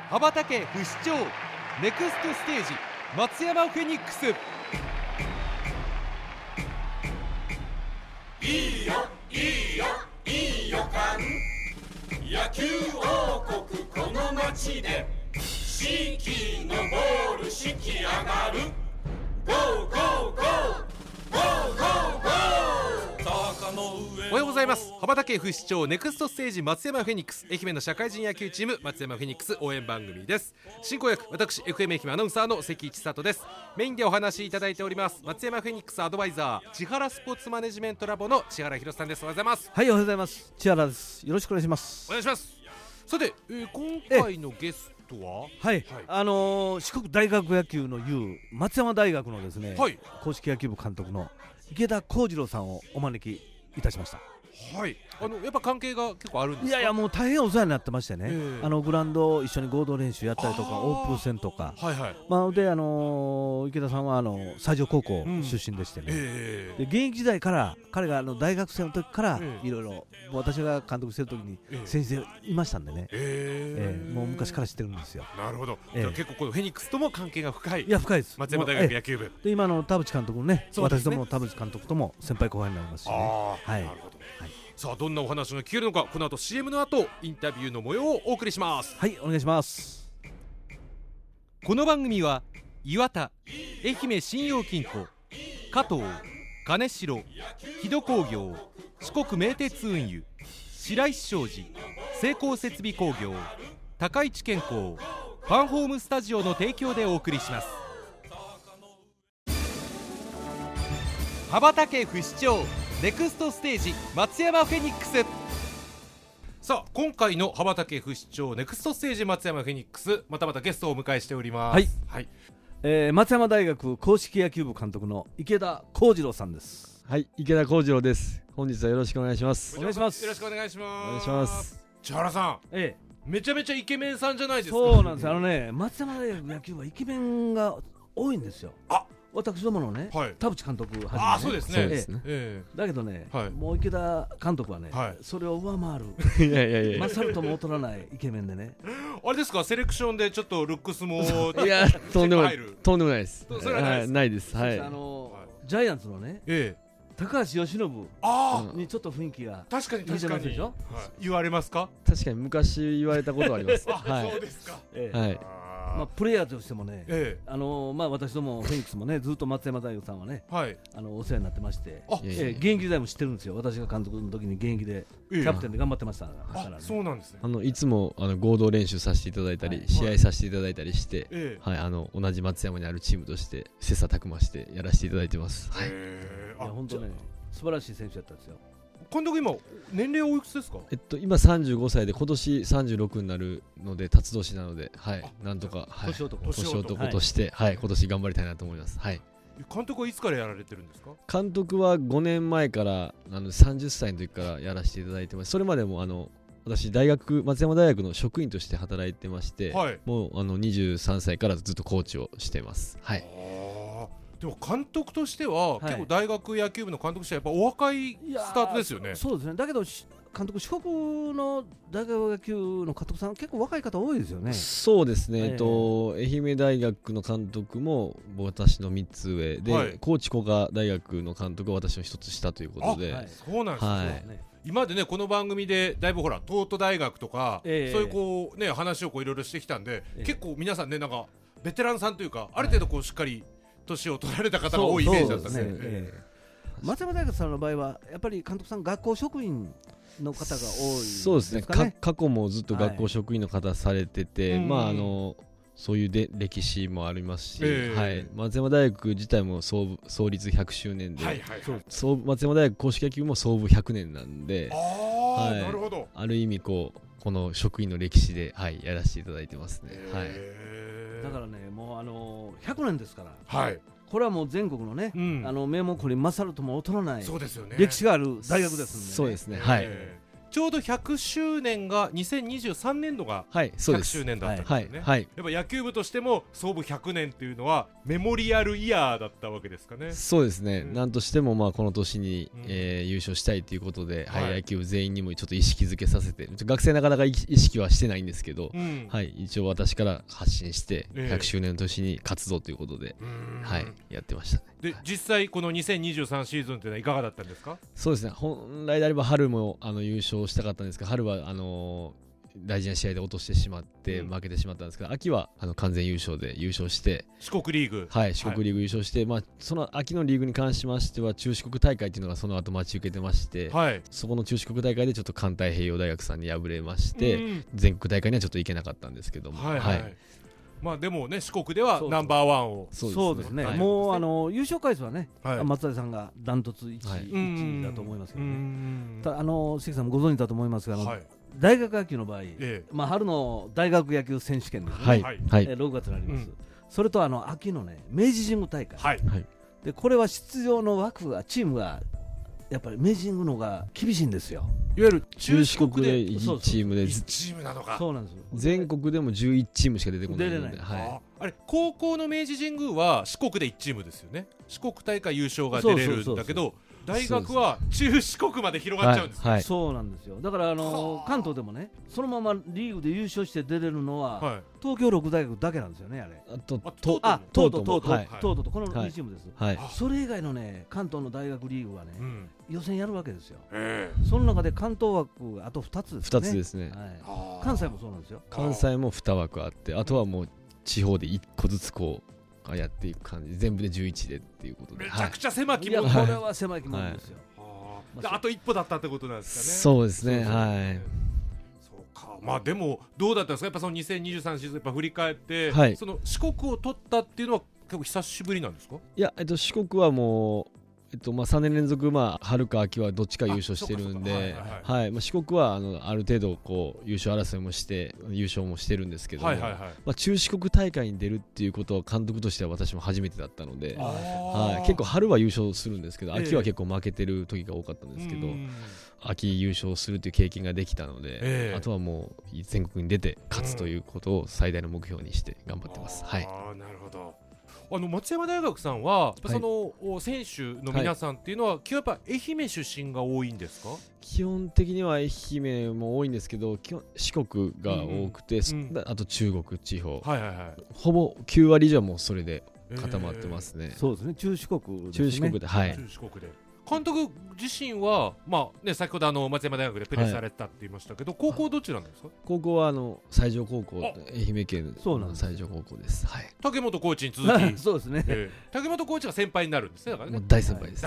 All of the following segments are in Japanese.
羽ばたけ不死鳥ネクストステージ松山フェニックス。 いいよいいよいい予感、野球王国この街で四季のボール引き上がる。ゴーゴーゴーゴーゴーゴー、坂の上。 おはようございます。羽ばたけ不死鳥ネクストステージ松山フェニックス、愛媛の社会人野球チーム松山フェニックス応援番組です。進行役私 FM 愛媛アナウンサーの関一里です。メインでお話しいただいております松山フェニックスアドバイザー千原スポーツマネジメントラボの千原博さんです。おはようございます。 はい、おはようございます。千原です。よろしくお願いします。 お願いします。さて、今回のゲストははい、四国大学野球の U 松山大学のですね、 はい、 公式野球部監督の池田幸次郎さんをお招きいたしました。 はい、やっぱ関係が結構あるんですか？ いやいや、もう大変お世話になってましてね、グラウンド一緒に合同練習やったりとかオープン戦とか、 はいはい、 で池田さんは西条高校出身でしてね、で現役時代から彼が大学生の時からいろいろ私が監督してる時に先生いましたんでね、もう昔から知ってるんですよ。 なるほど、結構このフェニックスとも関係が深い。 いや、深いです。 松山大学野球部で今の田淵監督のね、 そうですね、 私どもの田淵監督とも先輩後輩になりますしね。 はい、なるほど、はい、さあどんなお話が聞けるのか、この後 CM の後インタビューの模様をお送りします。 はい、お願いします。 この番組は岩田、愛媛信用金庫、加藤、金城、木戸工業、四国名鉄運輸、白石商事、成功設備工業、高市健康、ファンホームスタジオの提供でお送りします。羽ばたけ不死鳥ネクストステージ松山フェニックス。さあ今回の羽ばたけ不死鳥ネクストステージ松山フェニックス、またまたゲストをお迎えしております。 はい、 はい、 松山大学硬式野球部監督の池田幸次郎さんです。 はい、池田幸次郎です。本日はよろしくお願いします。 お願いします。 よろしくお願いします。 お願いします。 千原さん、めちゃめちゃイケメンさんじゃないですか。 そうなんです。松山大学野球部はイケメンが多いんですよ。私どものね、田淵監督はじめね。 そうですね。 だけどね、もう池田監督はね、それを上回る勝るとも劣らないイケメンでね。 あれですか、セレクションでちょっとルックスもいや、とんでもないです。 それはないです。はい。 ジャイアンツのね、高橋由伸にちょっと雰囲気が確かに似てますでしょ。 言われますか？ 確かに昔言われたことはあります。 そうですか。 はい。 プレイヤーとしてもね、私どもフェニックスもね、ずっと松山大学さんはね、お世話になってまして、現役時代も知ってるんですよ。私が監督の時に現役でキャプテンで頑張ってましたからね。 そうなんですね。 いつも合同練習させていただいたり、試合させていただいたりして、同じ松山にあるチームとして切磋琢磨してやらせていただいてます。はい。 本当ね、素晴らしい選手だったんですよ。 監督今年齢おいくつですか？ 今35歳で今年36になるので、辰年なので、なんとか年男として、今年頑張りたいなと思います。はい。 監督はいつからやられてるんですか？ 監督は5年前から30歳の時からやらせていただいてます。それまでも私松山大学の職員として働いてまして、もう23歳からずっとコーチをしています。はい。 でも監督としては、結構大学野球部の監督としてはやっぱお若いスタートですよね。 そうですね。だけど監督、四国の大学野球の監督さん結構若い方多いですよね。 そうですね。愛媛大学の監督も私の3つ上で、高知工科大学の監督は私の1つ下ということで。 そうなんですね。今までね、この番組でだいぶほら東都大学とか、そういう話をいろいろしてきたんで、結構皆さんね、なんかベテランさんというか、ある程度しっかり年を取られた方が多いイメージだったんで、 松山大学さんの場合はやっぱり監督さん学校職員の方が多いですかね。 そうですね。過去もずっと学校職員の方されてて、そういう歴史もありますし、松山大学自体も創立100周年で、松山大学硬式野球も創部100年なんで、 なるほど。 ある意味この職員の歴史で、やらせていただいてますね。 だからね、もう100年ですから、これはもう全国のね、名門校に勝るとも劣らない歴史がある大学ですんで、 そうですね。 ちょうど100周年が2023年度が100周年だったんですよね。やっぱ野球部としても創部100年っていうのはメモリアルイヤーだったわけですかね。 そうですね、なんとしてもこの年に、優勝したいということで、野球部全員にもちょっと意識づけさせて、学生なかなか意識はしてないんですけど、一応私から発信して100周年の年に活動ということで、やってましたね。 で実際この2023シーズンというのはいかがだったんですか？ そうですね、本来であれば春も優勝したかったんですが、春は大事な試合で落としてしまって負けてしまったんですけど、秋は完全優勝で優勝して四国リーグ四国リーグ優勝して、その秋のリーグに関しましては中四国大会というのがその後待ち受けてまして、そこの中四国大会でちょっと環太平洋大学さんに敗れまして、全国大会にはちょっと行けなかったんですけども、 でもね四国ではナンバーワンをそうですね、もう優勝回数はね、松田さんがダントツ1位だと思いますけどね。関さんもご存知だと思いますが、大学野球の場合、春の大学野球選手権ですね、6月になります。それと秋のね明治神宮大会で、これは出場の枠がチームがやっぱり明治神宮の方が厳しいんですよ。 いわゆる中四国で1チームで 1チームなのか。 そうなんですよ。 全国でも11チームしか出てこないので、 あれ高校の明治神宮は四国で1チームですよね。四国大会優勝が出れるんだけど、大学は中四国まで広がっちゃうんですね。 そうなんですよ。だから関東でもね、そのままリーグで優勝して出れるのは東京六大学だけなんですよね。あれ東都とこの2チームです。それ以外のね関東の大学リーグはね予選やるわけですよ。その中で関東枠あと2つですね。 2つですね。 関西もそうなんですよ。 関西も2枠あって、あとはもう地方で1個ずつこうやっていく感じ、全部で11でっていうことで、 めちゃくちゃ狭き門。 これは狭き門ですよ。 あと一歩だったってことなんですかね。 そうですね。 そうか。でもどうだったんですか。やっぱその2023シーズンやっぱ振り返って、その四国を取ったっていうのは結構久しぶりなんですか。 いや、四国はもう3年連続春か秋はどっちか優勝してるんで、四国はある程度こう優勝争いもして優勝もしてるんですけども、中四国大会に出るっていうことは監督としては私も初めてだったので、結構春は優勝するんですけど、秋は結構負けてる時が多かったんですけど、秋優勝するという経験ができたので、あとはもう全国に出て勝つということを最大の目標にして頑張ってます。なるほど。松山大学さんはその選手の皆さんっていうのはやっぱ愛媛出身が多いんですか。 基本的には愛媛も多いんですけど、四国が多くて、あと中国地方、ほぼ9割以上もそれで固まってますね。 そうですね、中四国ですね。 中四国で、 監督自身は、先ほど松山大学でプレーされたって言いましたけど、高校どちらなんですか。 高校は西条高校、愛媛県の西条高校です。 竹本コーチに続きそうですね、 竹本コーチが先輩になるんですね。だからね、 大先輩です。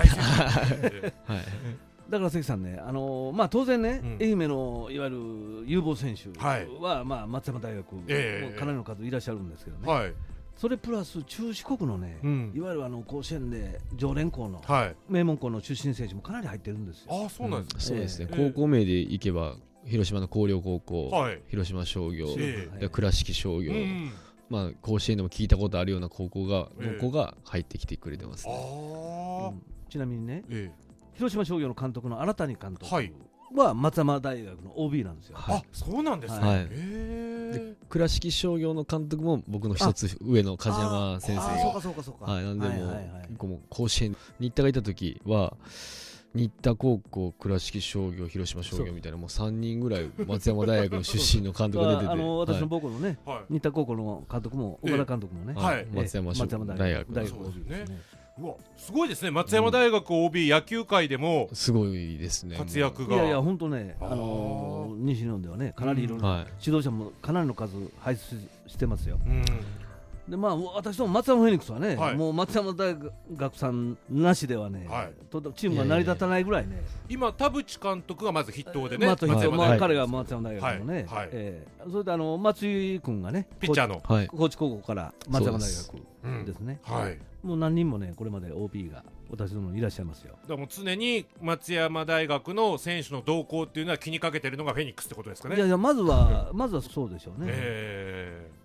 だから関さんね、当然ね、愛媛のいわゆる有望選手は、松山大学、かなりの数いらっしゃるんですけどね、それプラス中四国のね、いわゆる甲子園で常連校の、名門校の出身選手もかなり入ってるんですよ。 そうなんですか。 そうですね、高校名でいけば広島の広陵高校、広島商業、倉敷商業、甲子園でも聞いたことあるような高校がの子が入ってきてくれてますね。 ちなみにね、広島商業の監督の新谷監督は松山大学の OB なんですよ。 そうなんですね。 で倉敷商業の監督も僕の一つ上の梶山先生が、なんでも甲子園新田がいた時は新田高校、倉敷商業、広島商業みたいなもう3人ぐらい松山大学の出身の監督が出てて私の母校のね、新田高校の監督も岡田監督もね、 松山大学のすごいですね。松山大学 OB、野球界でもすごいですね、 活躍が。 いや本当ね、西日本ではねかなりいろんな指導者もかなりの数輩出してますよ。で私ども松山フェニックスはね、もう松山大学さんなしではね、チームが成り立たないぐらいね。 今田淵監督がまず筆頭でね、 彼が松山大学のね、それで松井君がねピッチャーの高知高校から松山大学ですね。もう何人もねこれまで OB が私どもいらっしゃいますよ。 だからもう常に松山大学の選手の動向っていうのは気にかけてるのがフェニックスってことですかね。 いやまずはそうでしょうね。 実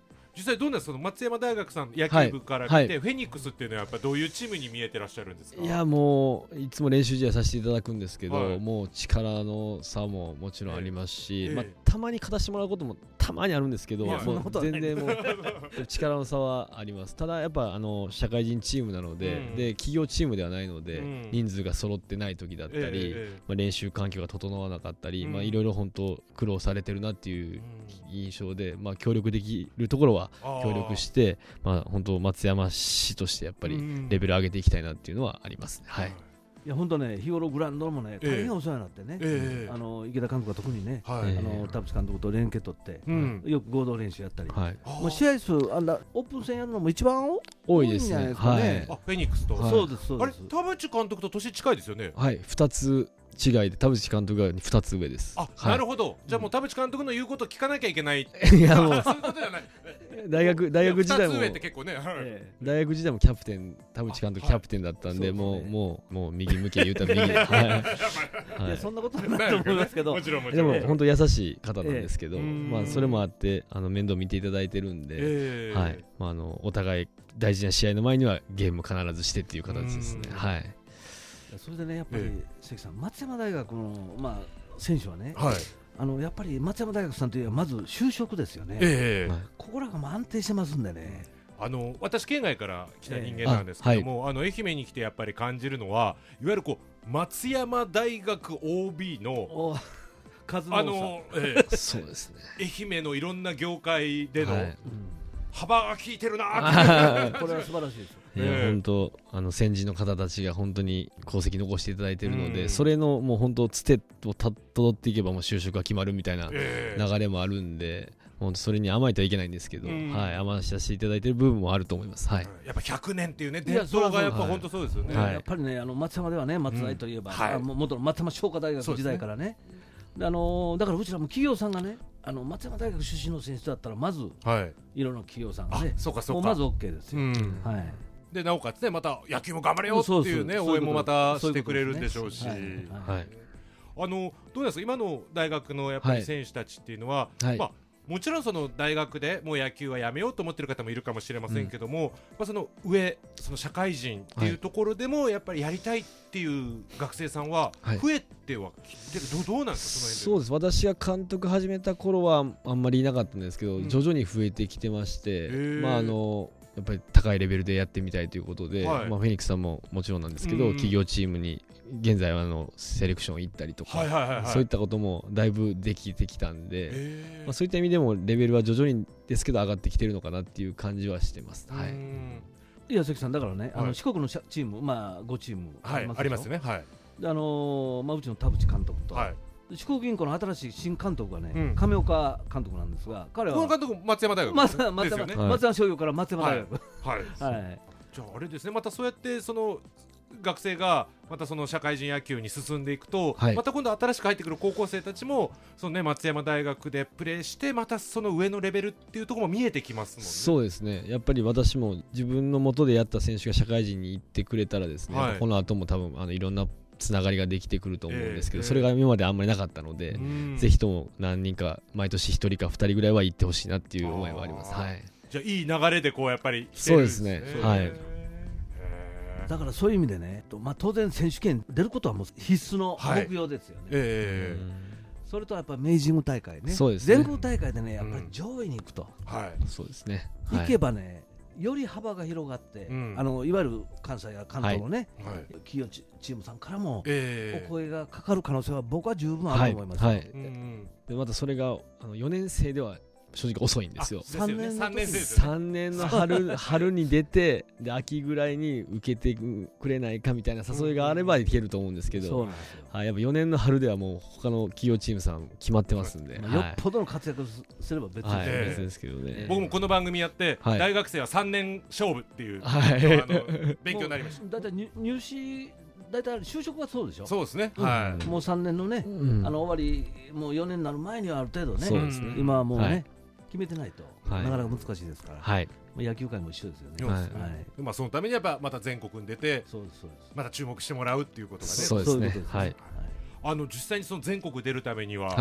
実際どんなその松山大学さん野球部から見て、フェニックスっていうのはやっぱどういうチームに見えてらっしゃるんですか？ いやもういつも練習試合させていただくんですけど、もう力の差ももちろんありますし、たまに勝たせてもらうこともたまにあるんですけど、もう全然もう力の差はあります。ただやっぱ社会人チームなので、企業チームではないので、人数が揃ってない時だったり、練習環境が整わなかったり、いろいろ本当苦労されてるなっていう印象で、協力できるところは協力して、本当松山市としてやっぱりレベル上げていきたいなっていうのはありますね。はい。 いや本当ね、日頃グラウンドもね大変お世話になってね、池田監督が特にね、田淵監督と連携取って、よく合同練習やったり、もう試合数オープン戦やるのも一番多いんじゃないですかね。 フェニックスと。 そうですそうあれです。 田淵監督と年近いですよね。 はい、2つ違いで田淵監督が2つ上です。 なるほど。じゃあもう田淵監督の言うことを聞かなきゃいけない。 いやもうそういうことじゃない。 大学時代も 2つ上って結構ね。 大学時代もキャプテン、田淵監督キャプテンだったんで、もう右向け言うたら右。 いやそんなことはないと思いますけど。 でも本当優しい方なんですけど、それもあって面倒見ていただいてるんで、はい。お互い大事な試合の前にはゲーム必ずしてっていう形ですね。はい。 それでねやっぱり関さん、松山大学の選手はね、やっぱり松山大学さんといえばまず就職ですよね。ここらが安定してますんでね。 私県外から来た人間なんですけども、愛媛に来てやっぱり感じるのはいわゆる松山大学 OB のそうですね。 愛媛のいろんな業界での幅が効いてるなこれは素晴らしいです。 本当先人の方たちが本当に功績残していただいているので、それのもう本当つてをたどっていけばもう就職が決まるみたいな流れもあるんで、本当それに甘えてはいけないんですけど、甘させていただいている部分もあると思います。はい。 やっぱ100年っていうね伝統がやっぱ本当そうですよね。 やっぱりね松山ではね、松大といえば元の松山商科大学時代からね、だからうちらも企業さんがね松山大学出身の選手だったらまずいろんな企業さんがねもうまず OK ですよ。 でなおかつねまた野球も頑張れよっていうね応援もまたしてくれるんでしょうし、どうですか今の大学のやっぱり選手たちっていうのは、もちろんその大学でもう野球はやめようと思ってる方もいるかもしれませんけども、その上その社会人っていうところでもやっぱりやりたいっていう学生さんは増えてはきてる、どうなんですかその辺で。 そうです。私が監督始めた頃はあんまりいなかったんですけど、徐々に増えてきてまして、やっぱり高いレベルでやってみたいということで、フェニックスさんももちろんなんですけど、企業チームに現在はセレクション行ったりとか、そういったこともだいぶできてきたんで、そういった意味でもレベルは徐々にですけど上がってきてるのかなっていう感じはしてます。 いや関さんだからね四国のチーム5チームありますね。 うちの田淵監督と四国銀行の新しい新監督がね亀岡監督なんですが、彼はこの監督松山大学ですよね。 松山商業から松山大学。 じゃああれですね、またそうやってその学生がまたその社会人野球に進んでいくと、また今度新しく入ってくる高校生たちもその、松山大学でプレーしてまたその上のレベルっていうところも見えてきますもんね。 そうですね。やっぱり私も自分の元でやった選手が社会人に行ってくれたらですね、この後も多分いろんなつながりができてくると思うんですけど、それが今まであんまりなかったので、ぜひとも何人か毎年1人か2人ぐらいは行ってほしいなっていう思いはあります。 じゃあいい流れでこうやっぱりそうですね。 だからそういう意味でね、当然選手権出ることはもう必須の目標ですよね。それとやっぱり明治神宮大会ね、全国大会でねやっぱり上位に行くと、 そうですね。 行けばねより幅が広がって、いわゆる関西や関東のね、企業チームさんからもお声がかかる可能性は僕は十分あると思います。 でまたそれが4年生では正直遅いんですよ。 3 年の春に出てで秋ぐらいに受けてくれないかみたいな誘いがあればいけると思うんですけど、やっぱ4年の春ではもう他の企業チームさん決まってますんで、 よっぽどの活躍すれば別ですけどね。 僕もこの番組やって大学生は3年勝負っていう勉強になりました。 だいたい入試だいたい就職はそうでしょ。 そうですね。 もう3年のね終わりもう4年になる前にはある程度ね、今はもうね決めてないとなかなか難しいですから、野球界も一緒ですよね。 そのためにやっぱまた全国に出てまた注目してもらうっていうことがね。 そうですね。 実際にその全国出るためには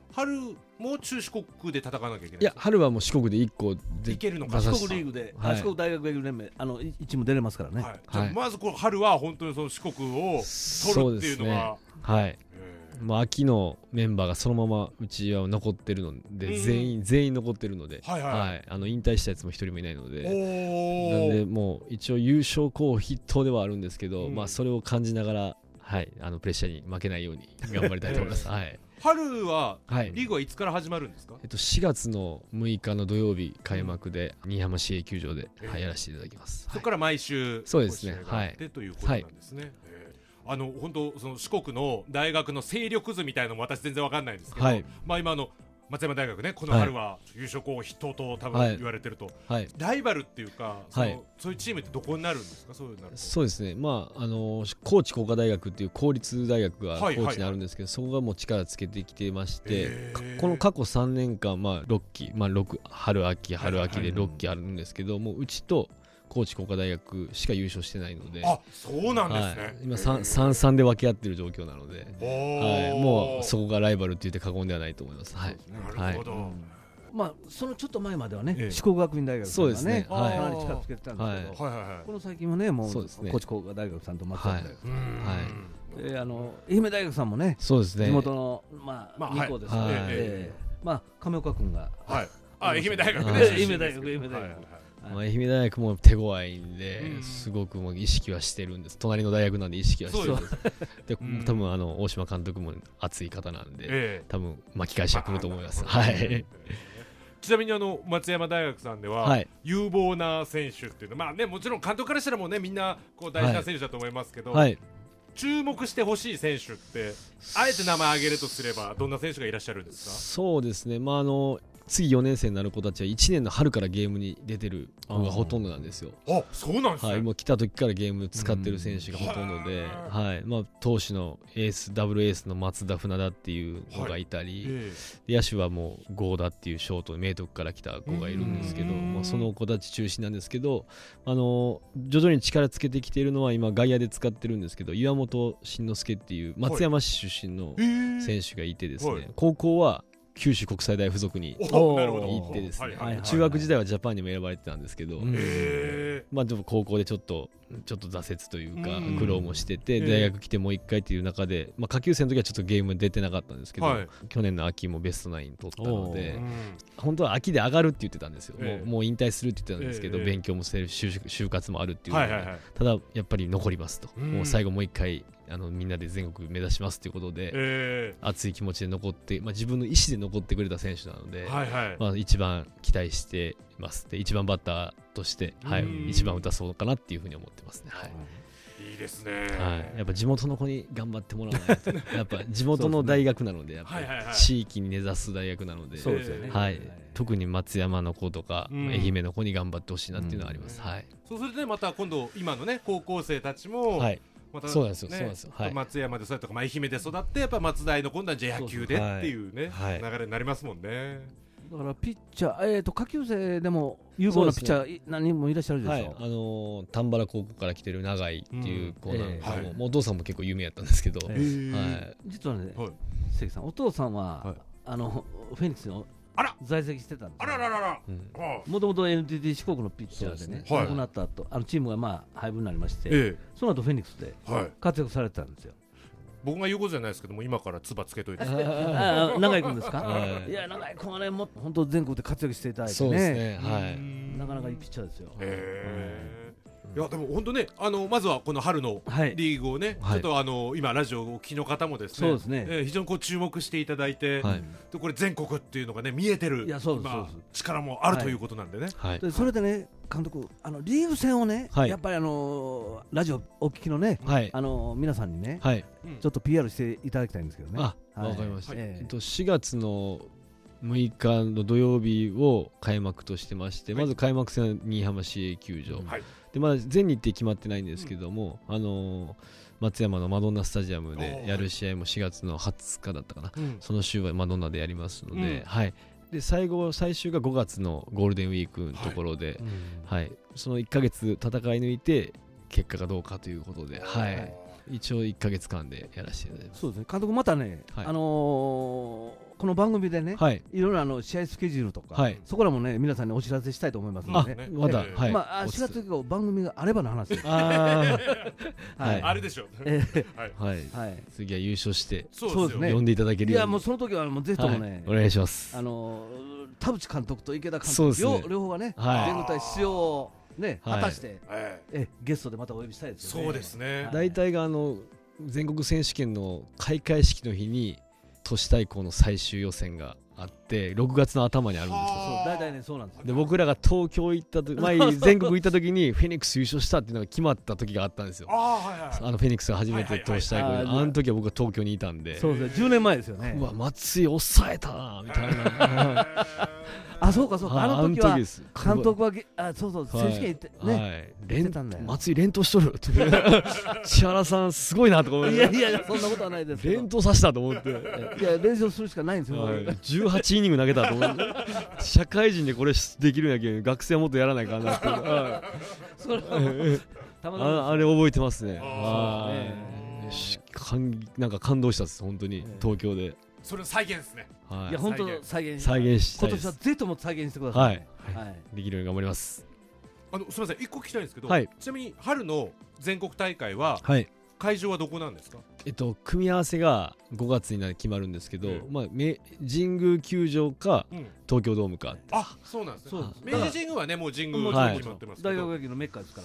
春も中四国で戦わなきゃいけない。 いや春はもう四国で1個でいけるのか。 四国リーグで、四国大学野球連盟一も出れますからね。 じゃあまずこの春は本当にその四国を取るっていうのは、 はい。もう秋のメンバーがそのままうちは残ってるので、全員残ってるので、引退したやつも一人もいないので、なんでもう一応優勝候補筆頭ではあるんですけど、まあそれを感じながら、はい、プレッシャーに負けないように頑張りたいと思います。はい。 春はリーグはいつから始まるんですか ？4月の6日の土曜日開幕で新居浜市営球場でやらせていただきます。 そこから毎週そうですね。 はい。ということなんですね。本当その四国の大学の勢力図みたいなのも私全然わかんないんですけど、まあ今松山大学ね、この春は優勝候補筆頭と多分言われてると、ライバルっていうか、そういうチームってどこになるんですか？ そうですね、まあ高知工科大学っていう公立大学が高知にあるんですけど、そこがもう力つけてきてまして、この過去3年間、まあ6期、春秋で6期あるんですけど、もううちと高知工科大学しか優勝してないので、 そうなんですね。 今 3-3 で分け合ってる状況なので、もうそこがライバルって言って過言ではないと思います。 なるほど。 まあそのちょっと前まではね、四国学院大学さんがね、かなり力つけてたんですけど、この最近はね、もう高知工科大学さんと松山大学、愛媛大学さんもね、地元の2校ですので、亀岡君が愛媛大学で、 愛媛大学愛媛大学も手強いんで、すごくもう意識はしてるんです。隣の大学なんで意識はしてるんです。で、多分大島監督も熱い方なんで、多分巻き返しが来ると思います。はい。 ちなみに松山大学さんでは、有望な選手っていうのは、まあね、もちろん監督からしたらもうね、みんなこう大事な選手だと思いますけど、注目してほしい選手ってあえて名前挙げるとすればどんな選手がいらっしゃるんですか？ そうですね、まあ次4年生になる子たちは1年の春からゲームに出てる子がほとんどなんですよ。 そうなんですね。 もう来た時からゲーム使ってる選手がほとんどで、投手のダブルエースの松田船田っていう子がいたり、野手はもう郷田っていうショート明徳から来た子がいるんですけど、その子たち中心なんですけど、徐々に力つけてきているのは今外野で使ってるんですけど、岩本慎之介っていう松山市出身の選手がいてですね、高校は九州国際大附属に行ってですね、中学時代はジャパンにも選ばれてたんですけど、でも高校でちょっと挫折というか苦労もしてて、大学来てもう一回っていう中で、下級生の時はちょっとゲーム出てなかったんですけど、去年の秋もベストナイン取ったので、本当は秋で上がるって言ってたんですよ。もう引退するって言ってたんですけど、勉強もしてる就活もあるっていうので、ただやっぱり残りますと、もう最後もう一回みんなで全国目指しますということで、熱い気持ちで残って、自分の意思で残ってくれた選手なので、一番期待しています。で、一番バッターとして、一番打たそうかなっていうふうに思ってますね。 いいですね。 やっぱ地元の子に頑張ってもらわないとやっぱ地元の大学なので、やっぱり地域に根ざす大学なので、特に松山の子とか愛媛の子に頑張ってほしいなっていうのはあります。 そうするとね、また今度今のね高校生たちも、 そうなんですよ、 松山で育ったとか、愛媛で育って、やっぱ松大の今度は野球でっていうね、流れになりますもんね。 だからピッチャー、下級生でも有望なピッチャー何人もいらっしゃるでしょ。 丹原高校から来てる永井っていう子なんですけど、お父さんも結構有名やったんですけど、 実はね、関さん、お父さんはフェニックスの在籍してたんです。もともと NTT 四国のピッチャーでね、亡くなった後、チームが配分になりまして、その後フェニックスで活躍されてたんですよ。 僕が言うことじゃないですけども、今からつばつけといて。 永井君ですか？いや、永井君はね、もっと本当全国で活躍していただいてね、なかなかいいピッチャーですよ。 いやでも本当ね、まずはこの春のリーグをね、ちょっと今ラジオをお聞きの方もですね、非常にこう注目していただいて、これ全国っていうのがね見えてる力もあるということなんでね。 それでね、監督、リーグ戦をね、やっぱりラジオお聞きのね、皆さんにね、ちょっと PR していただきたいんですけどね。 わかりました。4月の6日の土曜日を開幕としてまして、まず開幕戦は新居浜市営球場、でまだ全日程決まってないんですけども、松山のマドンナスタジアムでやる試合も4月の20日だったかな、その週はマドンナでやりますので、で最終が5月のゴールデンウィークのところで、その1ヶ月戦い抜いて結果がどうかということで、一応1ヶ月間でやらせていただきます。 そうですね、監督またね、 この番組でね、 はい、 いろいろ試合スケジュールとか、 はい、 そこらもね皆さんにお知らせしたいと思いますのでね。 まだ、はい、 まあ4月以降番組があればの話です。 あれでしょ。 はい、次は優勝してそうですね。 呼んでいただけるように。 いやもうその時はもうぜひともね、 お願いします。 田淵監督と池田監督両方がね全国大出場をね果たしてゲストでまたお呼びしたいですよね。 そうですね。 大体が全国選手権の開会式の日に都市対抗の最終予選があって6月の頭にあるんですよ。 大体ねそうなんです。 で僕らが東京行った時前に全国行った時にフェニックス優勝したっていうのが決まった時があったんですよ。フェニックスが初めて都市対抗で、あの時は僕は東京にいたんで。 そうですね、10年前ですよね。 うわ松井抑えたなみたいな。 あ、そうかそうか、あの時は監督はそうそう選手権行ってね、 松井連投しとるって千原さんすごいなとか思って。 いやそんなことはないです。 連投させたと思って。 いや練習するしかないんですよ。 18イニング投げたと思って。社会人でこれできるんやけど学生はもっとやらないかなって。あれ覚えてますね。なんか感動したです本当に東京で。 それ再現ですね。 いや本当再現したいです。 今年はぜひとも再現してください。 はい、できるように頑張ります。 すみません、一個聞きたいんですけど、 はい、 ちなみに春の全国大会は、はい、会場はどこなんですか？ 組み合わせが5月に決まるんですけど、まあ、神宮球場か、東京ドームか。 あ、そうなんですね。明治神宮はねもう神宮決まってます。 大学野球のメッカですから。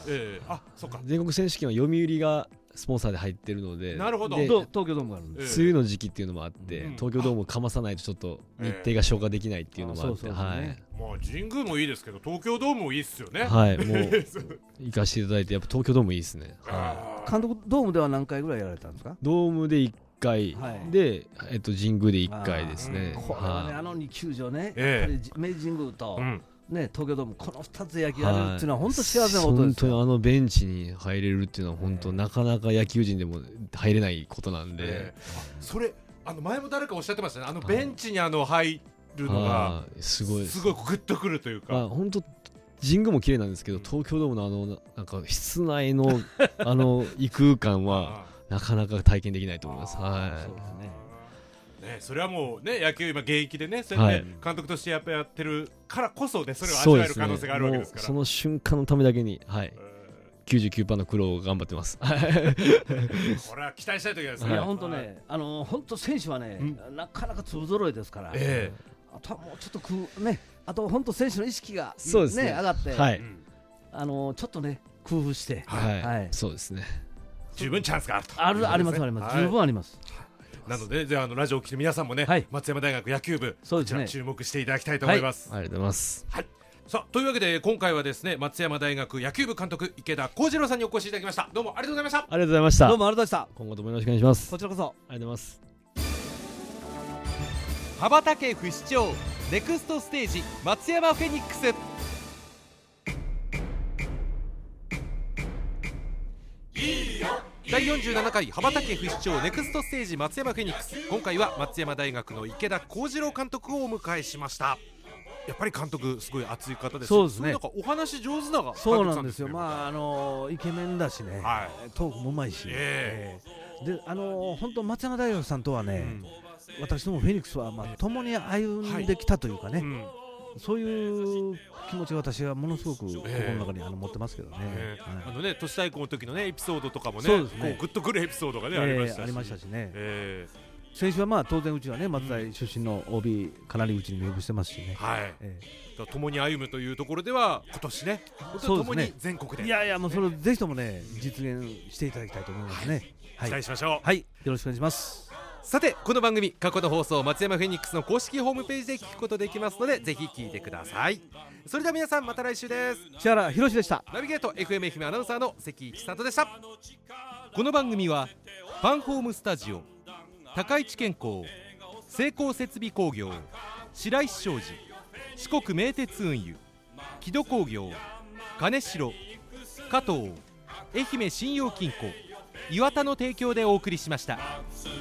あ、そうか。 全国選手権は読売がスポンサーで入ってるので、 なるほど。 東京ドームがあるんで、 梅雨の時期っていうのもあって、東京ドームをかまさないとちょっと日程が消化できないっていうのもあって、はい。 まあ神宮もいいですけど東京ドームもいいっすよね。 はい、もう行かせていただいてやっぱ東京ドームいいですね。 監督ドームでは何回ぐらいやられたんですか？ ドームで1回で、神宮で1回ですね。 これはね2球場ね、明治神宮と。ね、東京ドームこの2つ野球やれるっていうのは本当幸せなことですよ。 本当にベンチに入れるっていうのは本当なかなか野球人でも入れないことなんで、 それ前も誰かおっしゃってましたね。ベンチに入るのがすごいグッとくるというか、 本当神宮も綺麗なんですけど東京ドームのなんか室内の異空間はなかなか体験できないと思います。そうですね。 それはもうね野球今現役でねそうやって監督としてやってるからこそねそれを味わえる可能性があるわけですから、 その瞬間のためだけに99% の苦労を頑張ってます。これは期待したいときですね。 いや本当ね本当選手はねなかなか粒揃いですから、あとはもうちょっとねあと本当選手の意識がね上がってちょっとね工夫してそうですね十分チャンスがあるとあります十分あります。 なのでラジオを聴いて皆さんもね、松山大学野球部こちら注目していただきたいと思います。 ありがとうございます。 さあというわけで今回はですね松山大学野球部監督池田幸次郎さんにお越しいただきました。どうもありがとうございました。 ありがとうございました。 どうもありがとうございました。 今後ともよろしくお願いします。 こちらこそありがとうございます。 羽ばたけ不死鳥ネクストステージ松山フェニックス。第47回羽ばたけ不死鳥ネクストステージ松山フェニックス。今回は松山大学の池田幸次郎監督をお迎えしました。やっぱり監督すごい熱い方です。 そうですね。 なんかお話上手な監督さんですね。 そうなんですよ。まあイケメンだしね、トークもうまいし、で本当松山大学さんとはね、私どもフェニックスは共に歩んできたというかね、そういう気持ちを私はものすごく心の中に持ってますけどね。 都市対抗の時のねエピソードとかもね、こうグッとくるエピソードがねありましたしね。 選手は当然うちはね松大出身の OB かなりうちに入部してますしね。 共に歩むというところでは今年ね共に全国でいやもうそれをぜひともね実現していただきたいと思いますね。 期待しましょう。 はい、よろしくお願いします。 さてこの番組過去の放送松山フェニックスの公式ホームページで聞くことできますのでぜひ聞いてください。それでは皆さんまた来週です。 千原博史でした。 ナビゲート FM 愛媛アナウンサーの関千里でした。この番組はファンホームスタジオ高市健康成功設備工業白石商事四国名鉄運輸木戸工業金城加藤愛媛信用金庫岩田の提供でお送りしました。